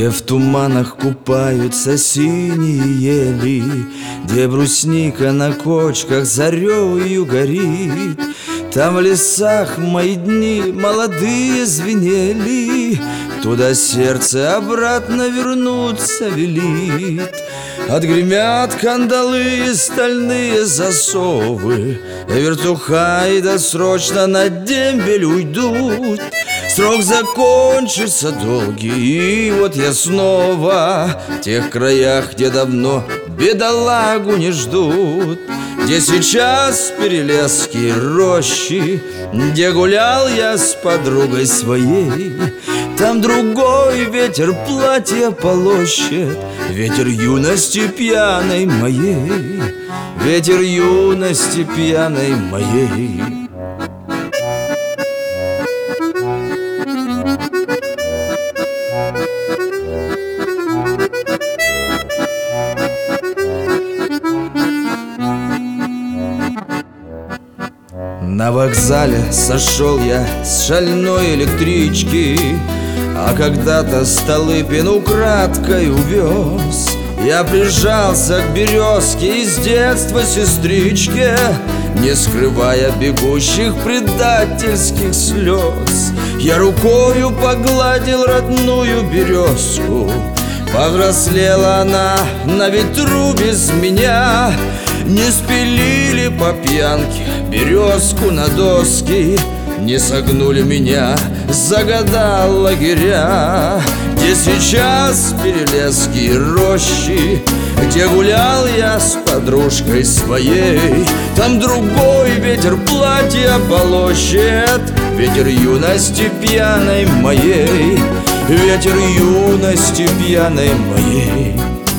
где в туманах купаются синие ели, где брусника на кочках зарею горит. Там в лесах мои дни молодые звенели, туда сердце обратно вернуться велит. Отгремят кандалы и стальные засовы, вертуха и досрочно на дембель уйдут. Срок закончится долгий, и вот я снова в тех краях, где давно бедолагу не ждут, где сейчас перелески рощи, где гулял я с подругой своей. Там другой ветер платья полощет, ветер юности пьяной моей, ветер юности пьяной моей. На вокзале сошел я с шальной электрички, а когда-то Столыпин украдкой увез. Я прижался к березке из детства сестричке, не скрывая бегущих предательских слез. Я рукою погладил родную березку, повзрослела она на ветру без меня. Не спилили по пьянке березку на доски, не согнули меня за года лагеря. Где сейчас перелески и рощи, где гулял я с подружкой своей. Там другой ветер платья полощет, ветер юности пьяной моей, ветер юности пьяной моей.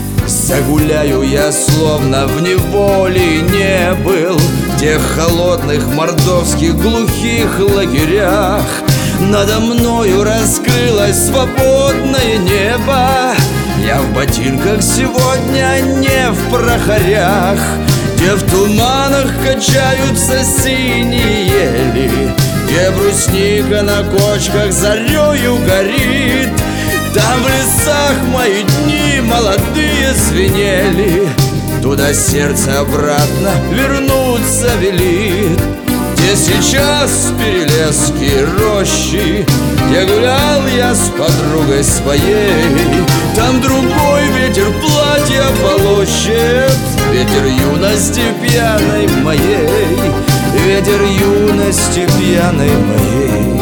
Загуляю я, словно в неволе не был, в тех холодных мордовских глухих лагерях. Надо мною раскрылось свободное небо, я в ботинках сегодня, не в прохорях, где в туманах качаются синие ели, где брусника на кочках зарею горит. Там в лесах мои дни молодые звенели, туда сердце обратно вернуться велит. Где сейчас перелески рощи, где гулял я с подругой своей. Там другой ветер платья полощет, ветер юности пьяной моей, ветер юности пьяной моей.